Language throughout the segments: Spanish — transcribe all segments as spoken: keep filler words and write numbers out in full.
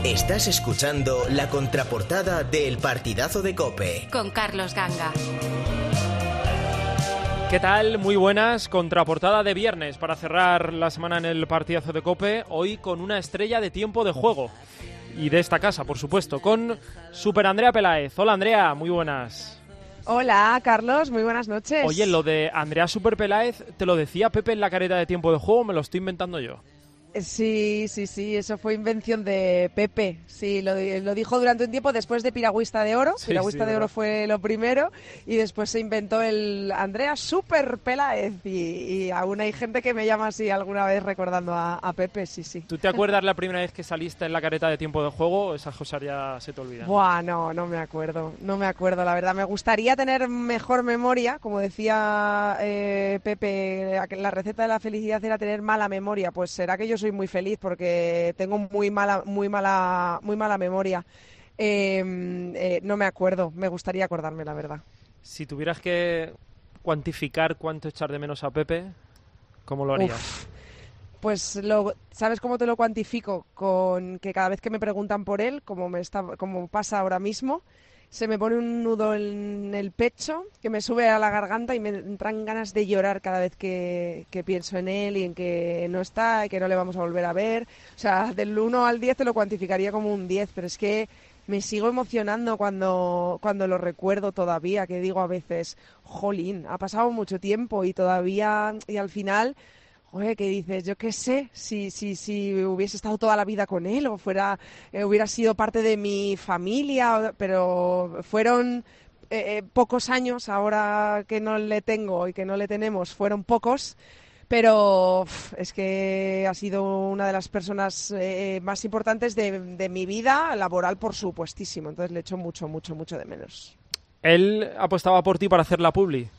Estás escuchando la contraportada del Partidazo de COPE. Con Carlos Ganga. ¿Qué tal? Muy buenas. Contraportada de viernes para cerrar la semana en el Partidazo de COPE. Hoy con una estrella de tiempo de juego. Y de esta casa, por supuesto, con Super Andrea Peláez. Hola, Andrea. Muy buenas. Hola, Carlos. Muy buenas noches. Oye, lo de Andrea Super Peláez, ¿te lo decía Pepe en la careta de tiempo de juego o me lo estoy inventando yo? Sí, sí, sí, eso fue invención de Pepe. Sí, lo, lo dijo durante un tiempo después de Piragüista de Oro. Sí, Piragüista sí, de Oro fue lo primero y después se inventó el Andrea Super Peláez y, y aún hay gente que me llama así alguna vez recordando a, a Pepe, sí, sí. ¿Tú te acuerdas la primera vez que saliste en la careta de tiempo de juego o esas cosas ya se te olvidan? Buah, no, no me acuerdo, no me acuerdo, la verdad. Me gustaría tener mejor memoria, como decía eh, Pepe, la receta de la felicidad era tener mala memoria. Pues será que yo soy muy feliz porque tengo muy mala, muy mala, muy mala memoria. Eh, eh, no me acuerdo, me gustaría acordarme, la verdad. Si tuvieras que cuantificar cuánto echar de menos a Pepe, ¿cómo lo harías? Uf, pues lo, ¿sabes cómo te lo cuantifico? Con que cada vez que me preguntan por él, como me está, como pasa ahora mismo, se me pone un nudo en el pecho que me sube a la garganta y me entran ganas de llorar cada vez que, que pienso en él y en que no está y que no le vamos a volver a ver. O sea, del uno al diez te lo cuantificaría como un diez, pero es que me sigo emocionando cuando, cuando lo recuerdo todavía, que digo a veces, jolín, ha pasado mucho tiempo y todavía, y al final... Oye, ¿qué dices? Yo qué sé, si, si, si hubiese estado toda la vida con él o fuera, eh, hubiera sido parte de mi familia, pero fueron eh, pocos años, ahora que no le tengo y que no le tenemos, fueron pocos, pero uf, es que ha sido una de las personas eh, más importantes de, de mi vida laboral, por supuestísimo, entonces le echo mucho, mucho, mucho de menos. ¿Él apostaba por ti para hacer la publi?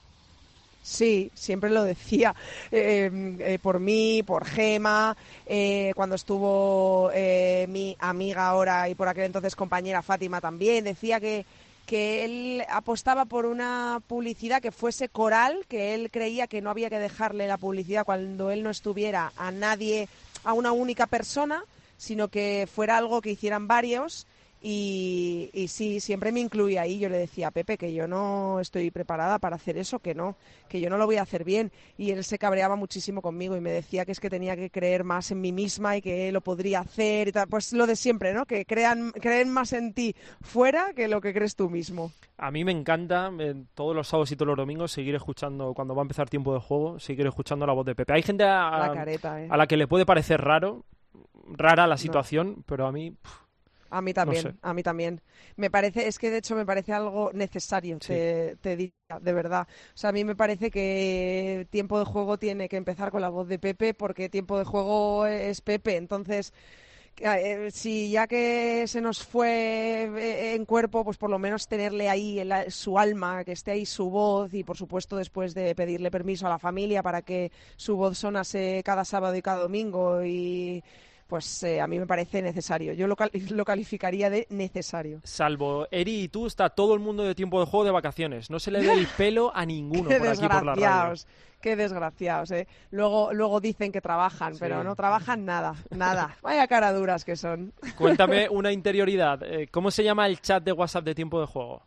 Sí, siempre lo decía, eh, eh, por mí, por Gema, eh, cuando estuvo eh, mi amiga ahora y por aquel entonces compañera Fátima también, decía que, que él apostaba por una publicidad que fuese coral, que él creía que no había que dejarle la publicidad cuando él no estuviera a nadie, a una única persona, sino que fuera algo que hicieran varios. Y, y sí, siempre me incluía ahí. Yo le decía a Pepe que yo no estoy preparada para hacer eso, que no, que yo no lo voy a hacer bien. Y él se cabreaba muchísimo conmigo y me decía que es que tenía que creer más en mí misma y que lo podría hacer y tal. Pues lo de siempre, ¿no? Que crean, creen más en ti fuera que lo que crees tú mismo. A mí me encanta eh, todos los sábados y todos los domingos seguir escuchando, cuando va a empezar tiempo de juego, seguir escuchando la voz de Pepe. Hay gente a, la careta, ¿eh? a la que le puede parecer raro, rara la situación, no. Pero a mí... Pff, A mí también, no sé. a mí también. Me parece, es que de hecho me parece algo necesario, sí. te, te diría, de verdad. O sea, a mí me parece que tiempo de juego tiene que empezar con la voz de Pepe porque tiempo de juego es Pepe. Entonces, eh, si ya que se nos fue en cuerpo, pues por lo menos tenerle ahí el, su alma, que esté ahí su voz y por supuesto después de pedirle permiso a la familia para que su voz sonase cada sábado y cada domingo y... Pues eh, a mí me parece necesario. Yo lo, cal- lo calificaría de necesario. Salvo Eri y tú, está todo el mundo de tiempo de juego de vacaciones. No se le ve el pelo a ninguno Qué por aquí por la radio. Qué desgraciados, ¿eh? Luego, luego dicen que trabajan, sí. Pero no trabajan nada, nada. Vaya cara duras que son. Cuéntame una interioridad. Eh, ¿Cómo se llama el chat de WhatsApp de tiempo de juego?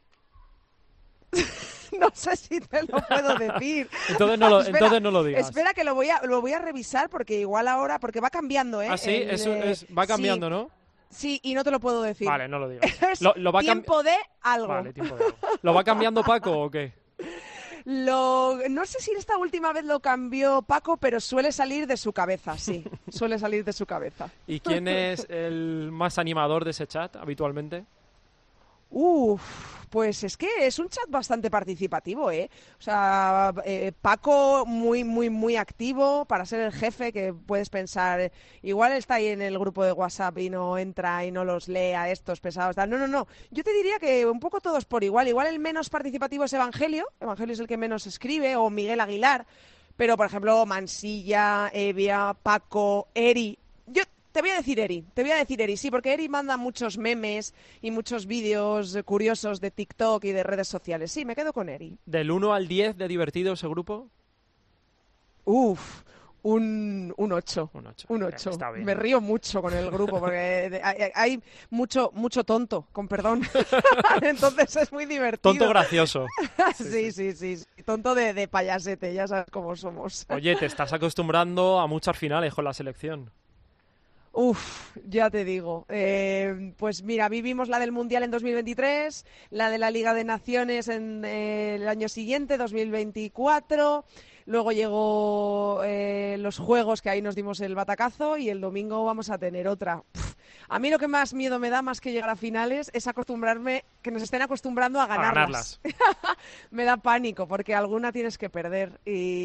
No sé si te lo puedo decir. Entonces no lo, espera, entonces no lo digas. Espera que lo voy a lo voy a revisar porque igual ahora porque va cambiando, ¿eh? Ah, sí, el, eso es, va cambiando, sí, ¿no? Sí, y no te lo puedo decir. Vale, no lo digas. Es Lo, lo va tiempo de algo. Vale, tiempo de algo. ¿Lo va cambiando Paco o qué? Lo, no sé si esta última vez lo cambió Paco, pero suele salir de su cabeza, sí. Suele salir de su cabeza. ¿Y quién es el más animador de ese chat habitualmente? Uf, pues es que es un chat bastante participativo, ¿eh? O sea, eh, Paco muy, muy, muy activo para ser el jefe, que puedes pensar, igual está ahí en el grupo de WhatsApp y no entra y no los lee a estos pesados. Tal. No, no, no. Yo te diría que un poco todos por igual. Igual el menos participativo es Evangelio. Evangelio es el que menos escribe, o Miguel Aguilar. Pero, por ejemplo, Mansilla, Evia, Paco, Eri... Yo Te voy a decir Eri, te voy a decir Eri, sí, porque Eri manda muchos memes y muchos vídeos curiosos de TikTok y de redes sociales. Sí, me quedo con Eri. ¿Del uno al diez de divertido ese grupo? Uf, Un, un ocho. Un ocho. Un ocho. Está bien. Me río mucho con el grupo porque hay, hay mucho, mucho tonto, con perdón. Entonces es muy divertido. Tonto gracioso. Sí, sí, sí, sí. Tonto de, de payasete, ya sabes cómo somos. Oye, te estás acostumbrando a muchas finales con la selección. Uf, ya te digo. Eh, pues mira, vivimos la del Mundial en dos mil veintitrés, la de la Liga de Naciones en eh, el año siguiente, dos mil veinticuatro. Luego llegó eh, los Juegos, que ahí nos dimos el batacazo, y el domingo vamos a tener otra. Pff, a mí lo que más miedo me da, más que llegar a finales, es acostumbrarme, que nos estén acostumbrando a ganarlas. A ganarlas. Me da pánico, porque alguna tienes que perder.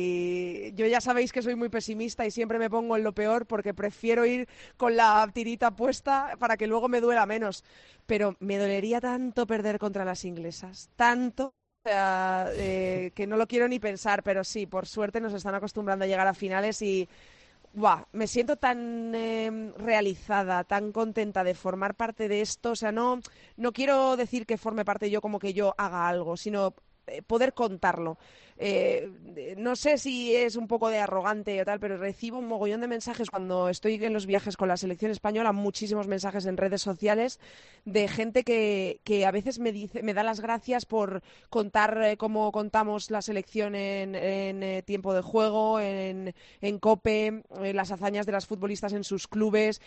Y yo ya sabéis que soy muy pesimista y siempre me pongo en lo peor, porque prefiero ir con la tirita puesta para que luego me duela menos. Pero me dolería tanto perder contra las inglesas, tanto. O sea, eh, que no lo quiero ni pensar, pero sí, por suerte nos están acostumbrando a llegar a finales y ¡buah! Me siento tan eh, realizada, tan contenta de formar parte de esto. O sea, no, no quiero decir que forme parte yo como que yo haga algo, sino eh, poder contarlo. Eh, no sé si es un poco de arrogante o tal, pero recibo un mogollón de mensajes cuando estoy en los viajes con la selección española, muchísimos mensajes en redes sociales de gente que, que a veces me dice, me da las gracias por contar eh, cómo contamos la selección en, en eh, tiempo de juego, en, en COPE, eh, las hazañas de las futbolistas en sus clubes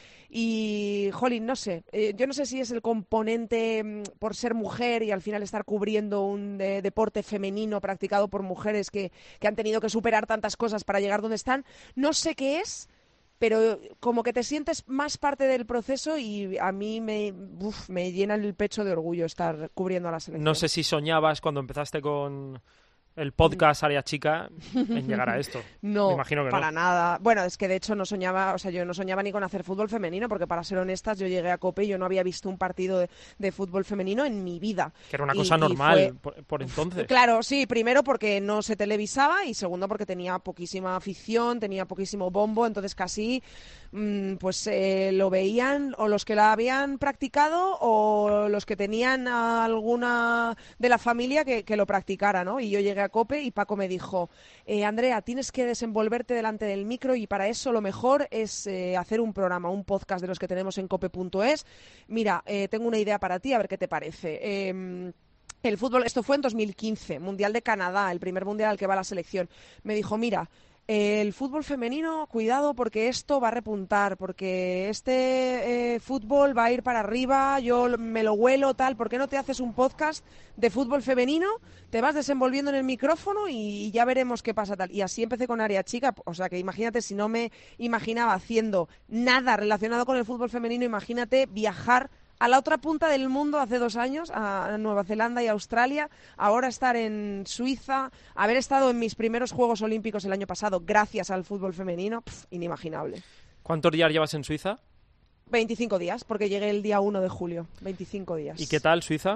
y, jolín, no sé, eh, yo no sé si es el componente mm, por ser mujer y al final estar cubriendo un eh, deporte femenino practicado por mujeres Que, que han tenido que superar tantas cosas para llegar donde están. No sé qué es, pero como que te sientes más parte del proceso y a mí me, uf, me llena el pecho de orgullo estar cubriendo a la selección. No sé si soñabas cuando empezaste con el podcast Área Chica en llegar a esto. No, me imagino que para no. nada. Bueno, es que de hecho no soñaba, o sea, yo no soñaba ni con hacer fútbol femenino, porque para ser honestas, yo llegué a COPE y yo no había visto un partido de, de fútbol femenino en mi vida. Que era una y, cosa y normal fue... por, por entonces. Claro, sí, primero porque no se televisaba y segundo porque tenía poquísima afición, tenía poquísimo bombo, entonces casi mmm, pues eh, lo veían o los que la habían practicado o los que tenían a alguna de la familia que, que lo practicara, ¿no? Y yo llegué a COPE y Paco me dijo, eh, Andrea, tienes que desenvolverte delante del micro y para eso lo mejor es eh, hacer un programa, un podcast de los que tenemos en cope punto es. Mira, eh, tengo una idea para ti, a ver qué te parece. Eh, El fútbol, esto fue en dos mil quince, Mundial de Canadá, el primer mundial al que va la selección. Me dijo, mira, el fútbol femenino, cuidado porque esto va a repuntar, porque este eh, fútbol va a ir para arriba, yo me lo huelo, tal, ¿por qué no te haces un podcast de fútbol femenino? Te vas desenvolviendo en el micrófono y, y ya veremos qué pasa, tal. Y así empecé con Área Chica, o sea que imagínate, si no me imaginaba haciendo nada relacionado con el fútbol femenino, imagínate viajar a la otra punta del mundo hace dos años, a Nueva Zelanda y Australia, ahora estar en Suiza, haber estado en mis primeros Juegos Olímpicos el año pasado gracias al fútbol femenino, pff, inimaginable. ¿Cuántos días llevas en Suiza? veinticinco días, porque llegué el día uno de julio, veinticinco días. ¿Y qué tal Suiza?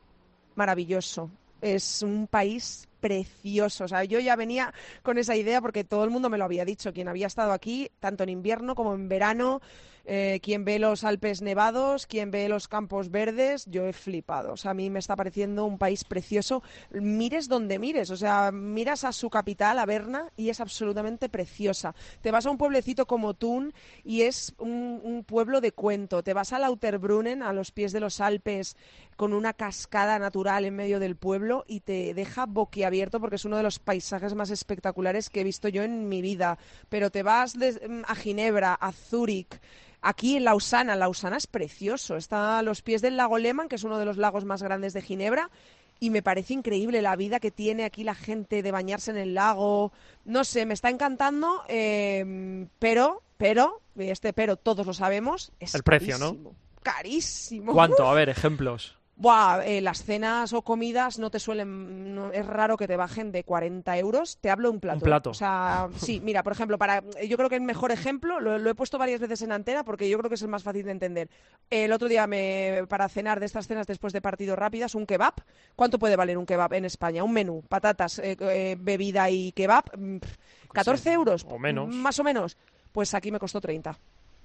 Maravilloso. Es un país precioso. O sea, yo ya venía con esa idea porque todo el mundo me lo había dicho. Quien había estado aquí, tanto en invierno como en verano, eh, quien ve los Alpes nevados, quien ve los campos verdes, yo he flipado. O sea, a mí me está pareciendo un país precioso. Mires donde mires. O sea, miras a su capital, a Berna, y es absolutamente preciosa. Te vas a un pueblecito como Thun y es un, un pueblo de cuento. Te vas a Lauterbrunnen, a los pies de los Alpes, con una cascada natural en medio del pueblo y te deja boquiabierto porque es uno de los paisajes más espectaculares que he visto yo en mi vida. Pero te vas de, a Ginebra, a Zúrich, aquí en Lausana. Lausana es precioso, está a los pies del lago Lehmann, que es uno de los lagos más grandes de Ginebra, y me parece increíble la vida que tiene aquí la gente de bañarse en el lago. No sé, me está encantando, eh, pero, pero, este pero todos lo sabemos, es el precio, carísimo, ¿no? Carísimo. ¿Cuánto? A ver, ejemplos. Buah, eh, las cenas o comidas no te suelen, no, es raro que te bajen de cuarenta euros, te hablo de un plato. Un plato. O sea, sí, mira, por ejemplo, para, yo creo que el mejor ejemplo, lo, lo he puesto varias veces en antena porque yo creo que es el más fácil de entender. El otro día me, para cenar de estas cenas después de partidos rápidas, un kebab, ¿cuánto puede valer un kebab en España? Un menú, patatas, eh, eh, bebida y kebab, catorce euros. O menos. Más o menos. Pues aquí me costó treinta.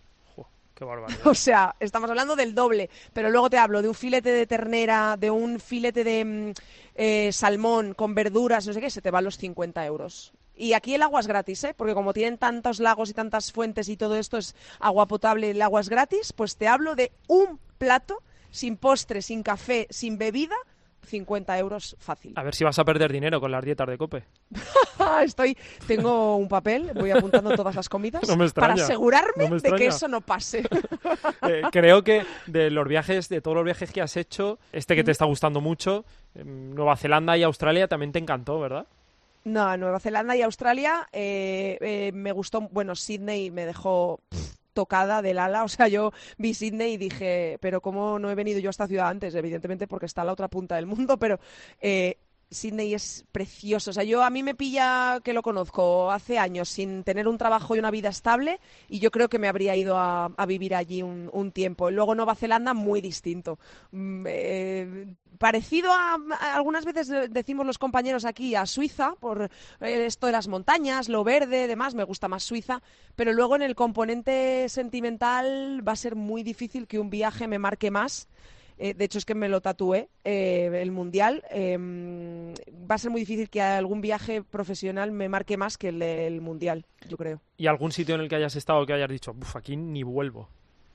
Qué barbaridad. O sea, estamos hablando del doble, pero luego te hablo de un filete de ternera, de un filete de eh, salmón con verduras, no sé qué, se te van los cincuenta euros. Y aquí el agua es gratis, ¿eh? Porque como tienen tantos lagos y tantas fuentes y todo esto es agua potable, el agua es gratis, pues te hablo de un plato sin postre, sin café, sin bebida, cincuenta euros fácil. A ver si vas a perder dinero con las dietas de COPE. Estoy, tengo un papel, voy apuntando todas las comidas no me extraña, para asegurarme no de que eso no pase. eh, creo que de los viajes, de todos los viajes que has hecho, este que te está gustando mucho, eh, Nueva Zelanda y Australia también te encantó, ¿verdad? No, Nueva Zelanda y Australia eh, eh, me gustó, bueno, Sydney me dejó pff, tocada del ala, o sea, yo vi Sydney y dije, pero ¿cómo no he venido yo a esta ciudad antes? Evidentemente porque está a la otra punta del mundo, pero eh, Sydney es precioso, o sea, yo a mí me pilla que lo conozco hace años sin tener un trabajo y una vida estable y yo creo que me habría ido a, a vivir allí un, un tiempo. Y luego Nueva Zelanda, muy distinto. Mm, eh, parecido a, a, algunas veces decimos los compañeros aquí, a Suiza, por esto de las montañas, lo verde, demás, me gusta más Suiza, pero luego en el componente sentimental va a ser muy difícil que un viaje me marque más. Eh, de hecho, es que me lo tatué, eh, el Mundial. Eh, va a ser muy difícil que algún viaje profesional me marque más que el, el Mundial, yo creo. ¿Y algún sitio en el que hayas estado que hayas dicho, uff, aquí ni vuelvo?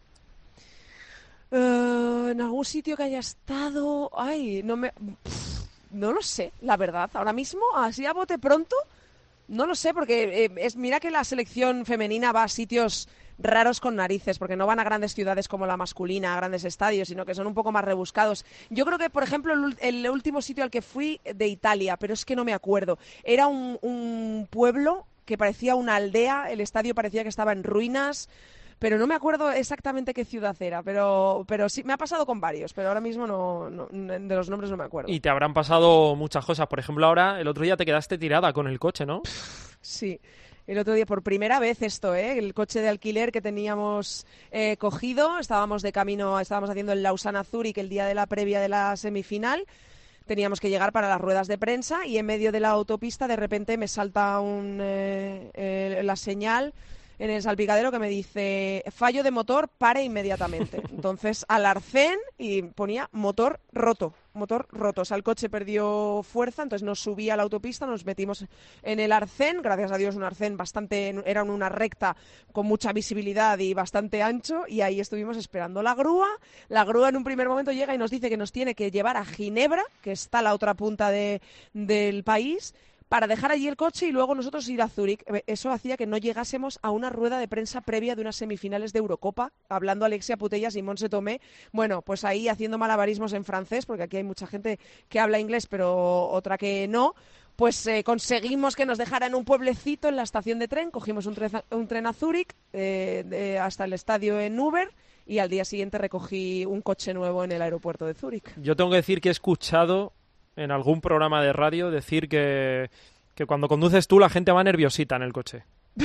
Uh, en algún sitio que haya estado... Ay, no me... Pff, no lo sé, la verdad. Ahora mismo, así a bote pronto, no lo sé, porque eh, es mira que la selección femenina va a sitios raros con narices, porque no van a grandes ciudades como la masculina, a grandes estadios, sino que son un poco más rebuscados. Yo creo que, por ejemplo, el, el último sitio al que fui de Italia, pero es que no me acuerdo, era un, un pueblo que parecía una aldea, el estadio parecía que estaba en ruinas, pero no me acuerdo exactamente qué ciudad era, pero, pero sí, me ha pasado con varios, pero ahora mismo no, no, de los nombres no me acuerdo. Y te habrán pasado muchas cosas, por ejemplo, ahora, el otro día te quedaste tirada con el coche, ¿no? Sí. El otro día, por primera vez esto, ¿eh? El coche de alquiler que teníamos eh, cogido, estábamos de camino, estábamos haciendo el Lausana-Zúrich el día de la previa de la semifinal, teníamos que llegar para las ruedas de prensa y en medio de la autopista de repente me salta un, eh, eh, la señal en el salpicadero que me dice fallo de motor, pare inmediatamente. Entonces al arcén y ponía motor roto, motor roto. O sea, el coche perdió fuerza, entonces nos subí a la autopista, nos metimos en el arcén, gracias a Dios un arcén bastante, era una recta con mucha visibilidad y bastante ancho, y ahí estuvimos esperando la grúa. La grúa en un primer momento llega y nos dice que nos tiene que llevar a Ginebra, que está a la otra punta de, del país, para dejar allí el coche y luego nosotros ir a Zúrich. Eso hacía que no llegásemos a una rueda de prensa previa de unas semifinales de Eurocopa, hablando Alexia Putellas y Montse Tomé. Bueno, pues ahí haciendo malabarismos en francés, porque aquí hay mucha gente que habla inglés, pero otra que no. Pues eh, conseguimos que nos dejaran un pueblecito en la estación de tren, cogimos un, tre- un tren a Zúrich eh, de, hasta el estadio en Uber, y al día siguiente recogí un coche nuevo en el aeropuerto de Zúrich. Yo tengo que decir que he escuchado en algún programa de radio decir que, que cuando conduces tú la gente va nerviosita en el coche.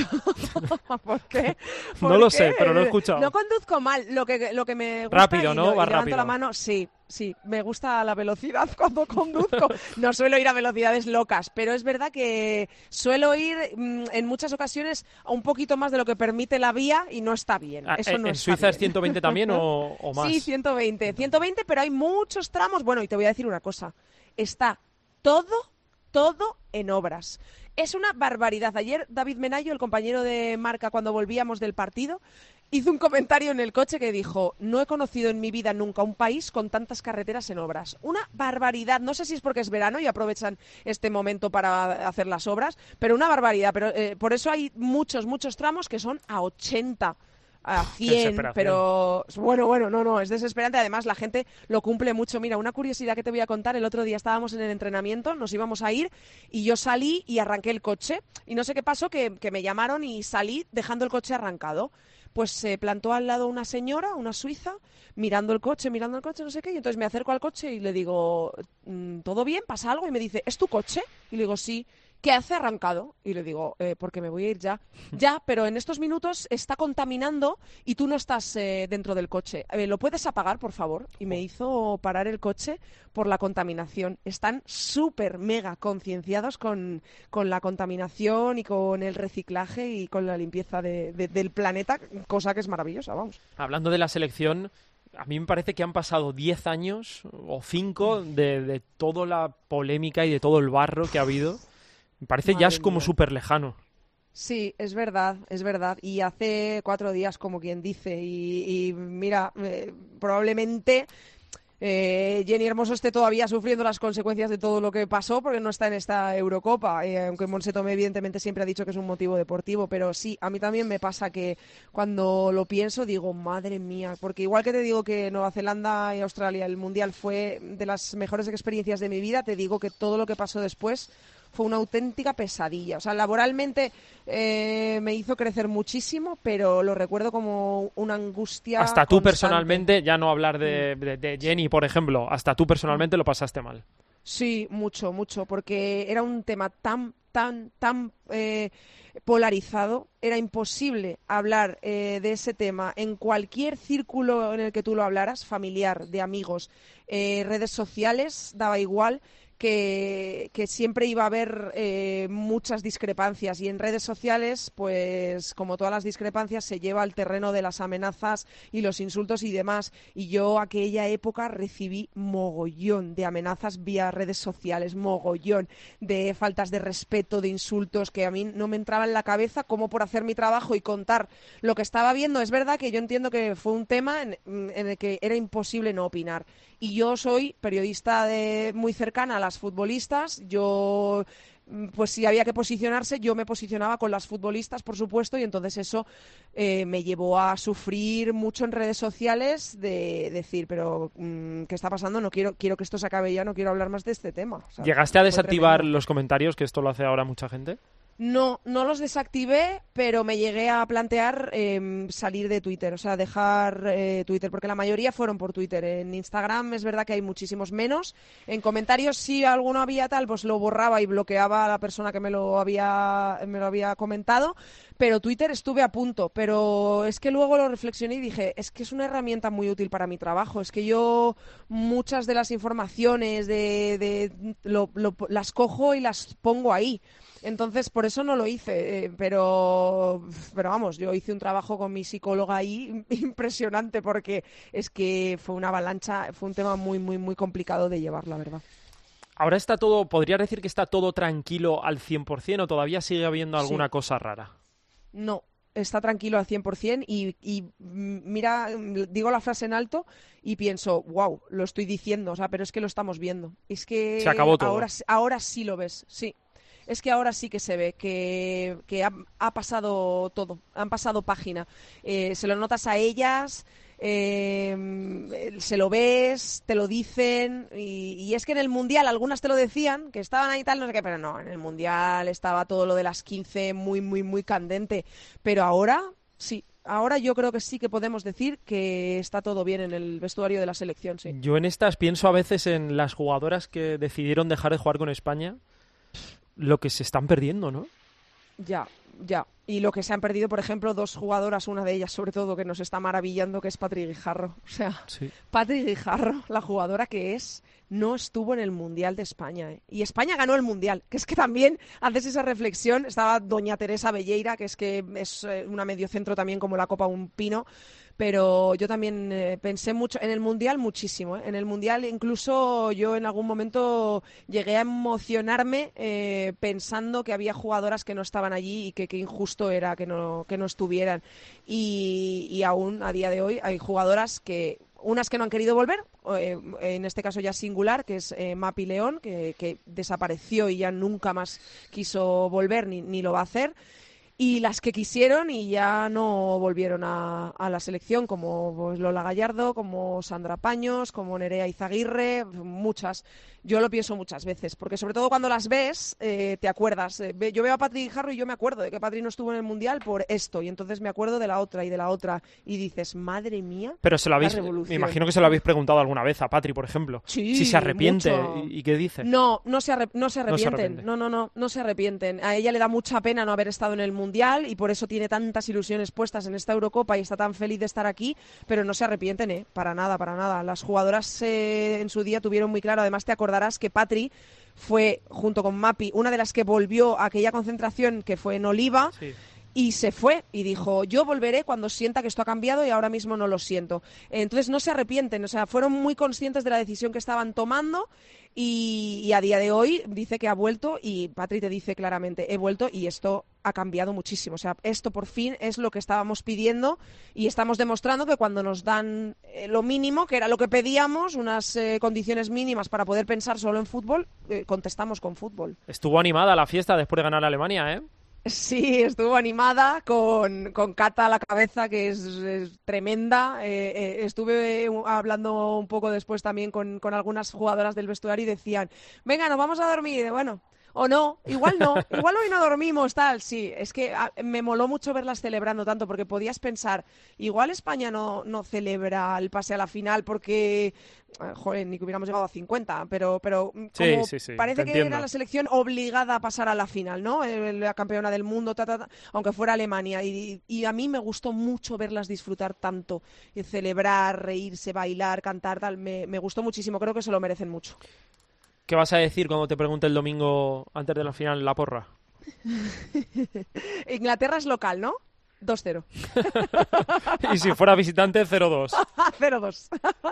¿Por qué? ¿Por no lo qué? sé, pero lo he escuchado. No conduzco mal, lo que, lo que me gusta... Rápido, y ¿no? Lo, Va y levanto rápido. la mano, sí, sí, me gusta la velocidad cuando conduzco. No suelo ir a velocidades locas, pero es verdad que suelo ir mmm, en muchas ocasiones a un poquito más de lo que permite la vía y no está bien. Ah, Eso ¿En no en está Suiza bien. es ciento veinte también o, o más? Sí, ciento veinte. ciento veinte, pero hay muchos tramos. Bueno, y te voy a decir una cosa. Está todo, todo en obras. Es una barbaridad. Ayer David Menayo, el compañero de Marca, cuando volvíamos del partido, hizo un comentario en el coche que dijo: no he conocido en mi vida nunca un país con tantas carreteras en obras. Una barbaridad. No sé si es porque es verano y aprovechan este momento para hacer las obras, pero una barbaridad. Pero eh, por eso hay muchos, muchos tramos que son a ochenta. A cien, pero bueno, bueno, no, no, es desesperante. Además, la gente lo cumple mucho. Mira, una curiosidad que te voy a contar. El otro día estábamos en el entrenamiento, nos íbamos a ir y yo salí y arranqué el coche. Y no sé qué pasó, que, que me llamaron y salí dejando el coche arrancado. Pues se plantó al lado una señora, una suiza, mirando el coche, mirando el coche, no sé qué. Y entonces me acerco al coche y le digo, ¿todo bien? ¿Pasa algo? Y me dice, ¿es tu coche? Y le digo, sí. ¿Qué hace arrancado? Y le digo, eh, porque me voy a ir ya. Ya, pero en estos minutos está contaminando y tú no estás eh, dentro del coche. Eh, ¿Lo puedes apagar, por favor? Y me hizo parar el coche por la contaminación. Están súper, mega concienciados con, con la contaminación y con el reciclaje y con la limpieza de, de, del planeta, cosa que es maravillosa, vamos. Hablando de la selección, a mí me parece que han pasado diez años o cinco de, de toda la polémica y de todo el barro que ha habido. Me parece Madre ya es como mía. súper lejano. Sí, es verdad, es verdad. Y hace cuatro días, como quien dice. Y, y mira, eh, probablemente eh, Jenny Hermoso esté todavía sufriendo las consecuencias de todo lo que pasó porque no está en esta Eurocopa. Eh, aunque Monse Tomé evidentemente siempre ha dicho que es un motivo deportivo. Pero sí, a mí también me pasa que cuando lo pienso digo, madre mía. Porque igual que te digo que Nueva Zelanda y Australia, el Mundial fue de las mejores experiencias de mi vida, te digo que todo lo que pasó después fue una auténtica pesadilla. O sea, laboralmente eh, me hizo crecer muchísimo, pero lo recuerdo como una angustia Hasta tú constante. personalmente, ya no hablar de, Mm. de, de Jenny, por ejemplo, hasta tú personalmente lo pasaste mal. Sí, mucho, mucho, porque era un tema tan, tan, tan eh, polarizado, era imposible hablar eh, de ese tema en cualquier círculo en el que tú lo hablaras, familiar, de amigos, eh, redes sociales, daba igual. Que, que siempre iba a haber eh, muchas discrepancias y en redes sociales, pues como todas las discrepancias, se lleva al terreno de las amenazas y los insultos y demás. Y yo aquella época recibí mogollón de amenazas vía redes sociales, mogollón de faltas de respeto, de insultos que a mí no me entraba en la cabeza, como por hacer mi trabajo y contar lo que estaba viendo. Es verdad que yo entiendo que fue un tema en, en el que era imposible no opinar. Y yo soy periodista de, muy cercana a las futbolistas. Yo, pues si había que posicionarse, yo me posicionaba con las futbolistas, por supuesto, y entonces eso eh, me llevó a sufrir mucho en redes sociales de decir, pero mmm, ¿qué está pasando? No quiero, quiero que esto se acabe ya, no quiero hablar más de este tema. O sea, ¿Llegaste a fue desactivar tremendo. los comentarios, que esto lo hace ahora mucha gente? No, no los desactivé, pero me llegué a plantear eh, salir de Twitter, o sea, dejar eh, Twitter, porque la mayoría fueron por Twitter. En Instagram es verdad que hay muchísimos menos. En comentarios, si alguno había tal, pues lo borraba y bloqueaba a la persona que me lo había, me lo había comentado. Pero Twitter estuve a punto, pero es que luego lo reflexioné y dije, es que es una herramienta muy útil para mi trabajo. Es que yo muchas de las informaciones de, de lo, lo, las cojo y las pongo ahí. Entonces, por eso no lo hice, eh, pero, pero vamos, yo hice un trabajo con mi psicóloga ahí impresionante porque es que fue una avalancha, fue un tema muy, muy, muy complicado de llevar, la verdad. Ahora está todo, ¿podría decir que está todo tranquilo al cien por ciento o todavía sigue habiendo alguna Sí. cosa rara? No, está tranquilo al cien por ciento y, y mira, digo la frase en alto y pienso, wow, lo estoy diciendo, o sea, pero es que lo estamos viendo. Es que Se acabó todo. ahora, ahora sí lo ves, sí. Es que ahora sí que se ve que, que ha, ha pasado todo, han pasado página. Eh, se lo notas a ellas, eh, se lo ves, te lo dicen. Y, y es que en el Mundial algunas te lo decían, que estaban ahí y tal, no sé qué, pero no, en el Mundial estaba todo lo de las quince muy, muy, muy candente. Pero ahora, sí. Ahora yo creo que sí que podemos decir que está todo bien en el vestuario de la selección, sí. Yo en estas pienso a veces en las jugadoras que decidieron dejar de jugar con España, lo que se están perdiendo, ¿no? Ya, ya. Y lo que se han perdido, por ejemplo, dos jugadoras, una de ellas sobre todo que nos está maravillando, que es Patri Guijarro. O sea, Sí. Patri Guijarro, la jugadora que es, no estuvo en el Mundial de España. ¿eh? Y España ganó el Mundial, que es que también haces esa reflexión. Estaba doña Teresa Belleira, que es que es eh, una mediocentro también como la Copa Un Pino. Pero yo también eh, pensé mucho, en el Mundial muchísimo, ¿eh? En el Mundial incluso yo en algún momento llegué a emocionarme eh, pensando que había jugadoras que no estaban allí y que qué injusto era que no, que no estuvieran. Y, y aún a día de hoy hay jugadoras que, unas que no han querido volver, eh, en este caso ya singular, que es eh, Mapi León, que, que desapareció y ya nunca más quiso volver ni, ni lo va a hacer. Y las que quisieron y ya no volvieron a, a la selección, como pues, Lola Gallardo, como Sandra Paños, como Nerea Izaguirre, muchas. Yo lo pienso muchas veces, porque sobre todo cuando las ves, eh, te acuerdas. Eh, yo veo a Patri Guijarro y yo me acuerdo de que Patri no estuvo en el Mundial por esto, y entonces me acuerdo de la otra y de la otra, y dices, madre mía, Pero se lo habéis, la revolución. me imagino que se lo habéis preguntado alguna vez a Patri, por ejemplo. Sí, si se arrepiente mucho. y, y qué dice. No, no se, arrep no se No se arrepienten. arrepiente. No, no, no, no se arrepienten. A ella le da mucha pena no haber estado en el Mundial y por eso tiene tantas ilusiones puestas en esta Eurocopa y está tan feliz de estar aquí, pero no se arrepienten, ¿eh? Para nada, para nada. Las jugadoras eh, en su día tuvieron muy claro, además te acordarás que Patri fue, junto con Mapi, una de las que volvió a aquella concentración que fue en Oliva. Sí. y se fue y dijo, yo volveré cuando sienta que esto ha cambiado y ahora mismo no lo siento. Entonces no se arrepienten, o sea, fueron muy conscientes de la decisión que estaban tomando y, y a día de hoy dice que ha vuelto y Patri te dice claramente, he vuelto y esto ha cambiado muchísimo. O sea, esto por fin es lo que estábamos pidiendo y estamos demostrando que cuando nos dan eh, lo mínimo, que era lo que pedíamos, unas eh, condiciones mínimas para poder pensar solo en fútbol, eh, contestamos con fútbol. Estuvo animada la fiesta después de ganar a Alemania, ¿eh? Sí, estuvo animada con, con Cata a la cabeza, que es, es tremenda. Eh, eh, estuve hablando un poco después también con, con algunas jugadoras del vestuario y decían, venga, nos vamos a dormir. Bueno, o no, igual no, igual hoy no dormimos, tal. Sí, es que a, me moló mucho verlas celebrando tanto, porque podías pensar, igual España no, no celebra el pase a la final porque, joder, ni que hubiéramos llegado a cincuenta, pero, pero como sí, sí, sí, parece que entiendo. era la selección obligada a pasar a la final, ¿no? La campeona del mundo, ta, ta, ta, aunque fuera Alemania. Y, y a mí me gustó mucho verlas disfrutar tanto, y celebrar, reírse, bailar, cantar, tal. Me, me gustó muchísimo, creo que se lo merecen mucho. ¿Qué vas a decir cuando te pregunte el domingo antes de la final la porra? Inglaterra es local, ¿no? dos cero. Y si fuera visitante, cero dos. cero dos.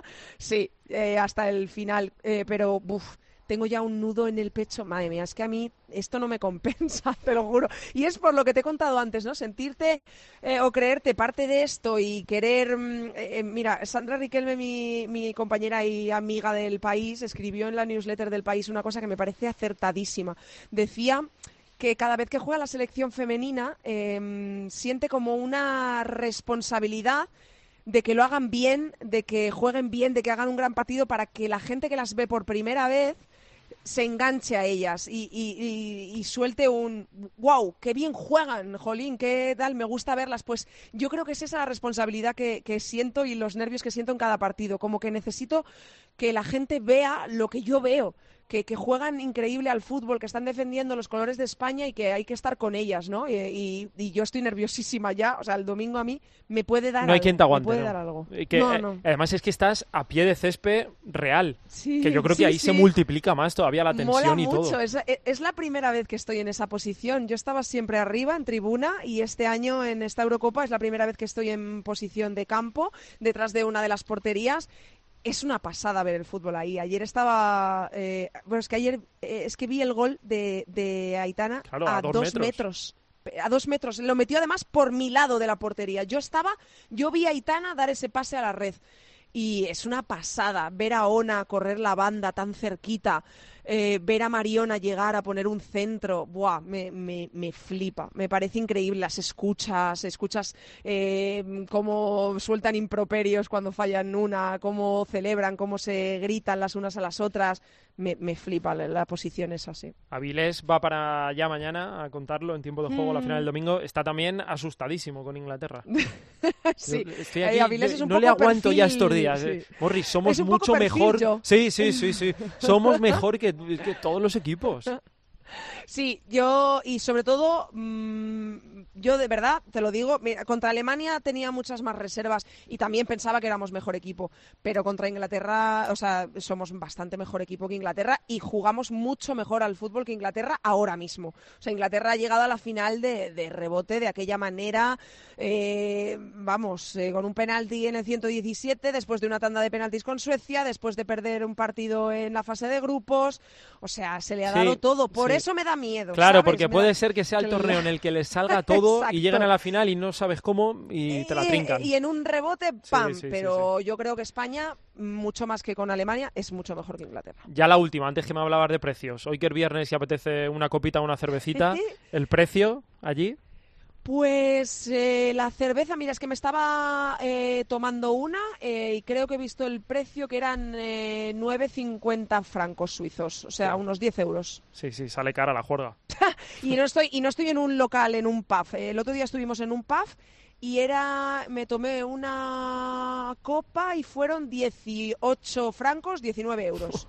Sí, eh, hasta el final. Eh, pero, buf, tengo ya un nudo en el pecho. Madre mía, es que a mí esto no me compensa, te lo juro. Y es por lo que te he contado antes, ¿no? Sentirte eh, o creerte parte de esto y querer... Eh, mira, Sandra Riquelme, mi, mi compañera y amiga del País, escribió en la newsletter del País una cosa que me parece acertadísima. Decía que cada vez que juega la selección femenina eh, siente como una responsabilidad de que lo hagan bien, de que jueguen bien, de que hagan un gran partido para que la gente que las ve por primera vez se enganche a ellas y, y, y, y suelte un wow, qué bien juegan, jolín, qué tal, me gusta verlas. Pues yo creo que es esa la responsabilidad que, que siento y los nervios que siento en cada partido, como que necesito que la gente vea lo que yo veo, que, que juegan increíble al fútbol, que están defendiendo los colores de España y que hay que estar con ellas, ¿no? Y, y, y yo estoy nerviosísima ya, o sea, el domingo a mí me puede dar no hay algo, quien te aguante, me puede ¿no? dar algo. Y que, no, eh, no. Además es que estás a pie de césped real, sí, que yo creo sí, que ahí sí. se multiplica más todavía la tensión. Mola y mucho. todo. Es, es la primera vez que estoy en esa posición. Yo estaba siempre arriba, en tribuna, y este año en esta Eurocopa es la primera vez que estoy en posición de campo, detrás de una de las porterías. Es una pasada ver el fútbol ahí. Ayer estaba... Eh, bueno, es que ayer eh, es que vi el gol de, de Aitana claro, a, a dos, dos metros. metros. A dos metros. Lo metió además por mi lado de la portería. Yo estaba... Yo vi a Aitana dar ese pase a la red. Y es una pasada ver a Ona correr la banda tan cerquita, eh, ver a Mariona llegar a poner un centro. Buah, me, me, me flipa, me parece increíble. Las escuchas, escuchas eh, cómo sueltan improperios cuando fallan una, cómo celebran, cómo se gritan las unas a las otras. Me, me flipa la, la posición esa, sí. Avilés va para allá mañana a contarlo en tiempo de juego, mm. la final del domingo. Está también asustadísimo con Inglaterra. Sí, yo estoy aquí, Avilés es un no poco le aguanto perfil, ya estos días. sí. Eh. Morris, somos es un mucho poco perfil, mejor. yo. Sí, sí, sí, sí. Somos mejor que, que todos los equipos. Sí, yo y sobre todo mmm, yo de verdad te lo digo, mira, contra Alemania tenía muchas más reservas y también pensaba que éramos mejor equipo, pero contra Inglaterra, o sea, somos bastante mejor equipo que Inglaterra y jugamos mucho mejor al fútbol que Inglaterra ahora mismo. O sea, Inglaterra ha llegado a la final de, de rebote de aquella manera, eh, vamos, eh, con un penalti en el ciento diecisiete, después de una tanda de penaltis con Suecia, después de perder un partido en la fase de grupos, o sea, se le ha dado sí, todo, por sí. eso me da miedo. Claro, ¿sabes? porque Me puede da... ser que sea el Claro. torneo en el que les salga todo Exacto. y llegan a la final y no sabes cómo y te la trincan. Y, y en un rebote, ¡pam! Sí, sí, pero sí, sí. yo creo que España, mucho más que con Alemania, es mucho mejor que Inglaterra. Ya la última, antes que me hablabas de precios. Hoy que es viernes y apetece una copita o una cervecita, ¿el precio allí? Pues eh, la cerveza, mira, es que me estaba eh, tomando una eh, y creo que he visto el precio que eran eh, nueve cincuenta francos suizos, o sea, sí. unos diez euros. Sí, sí, sale cara la juerga. y no estoy y no estoy en un local, en un pub. El otro día estuvimos en un pub y era, me tomé una copa y fueron dieciocho francos, diecinueve euros.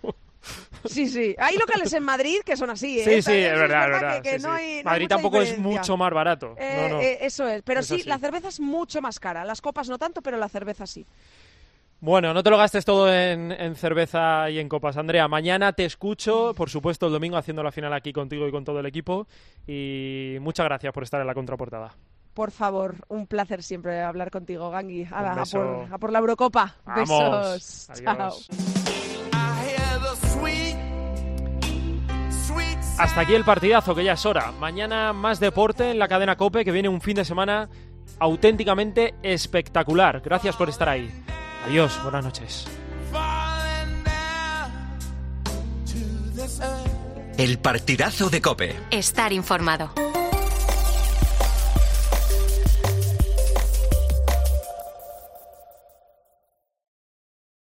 Sí, sí. Hay locales en Madrid que son así, ¿eh? Sí, sí, es, es verdad, es verdad. Que, que sí, no sí. hay, no Madrid hay tampoco diferencia. es mucho más barato. Eh, no, no. eh, eso es. Pero es sí, así. La cerveza es mucho más cara. Las copas no tanto, pero la cerveza sí. Bueno, no te lo gastes todo en, en cerveza y en copas, Andrea. Mañana te escucho, por supuesto, el domingo haciendo la final aquí contigo y con todo el equipo. Y muchas gracias por estar en la contraportada. Por favor, un placer siempre hablar contigo, Gangui. Ala, a, beso. por, a por la Eurocopa. Vamos. Besos. Adiós. Chao. Hasta aquí el partidazo, que ya es hora. Mañana más deporte en la cadena COPE, que viene un fin de semana auténticamente espectacular. Gracias por estar ahí. Adiós, buenas noches. El partidazo de COPE. Estar informado.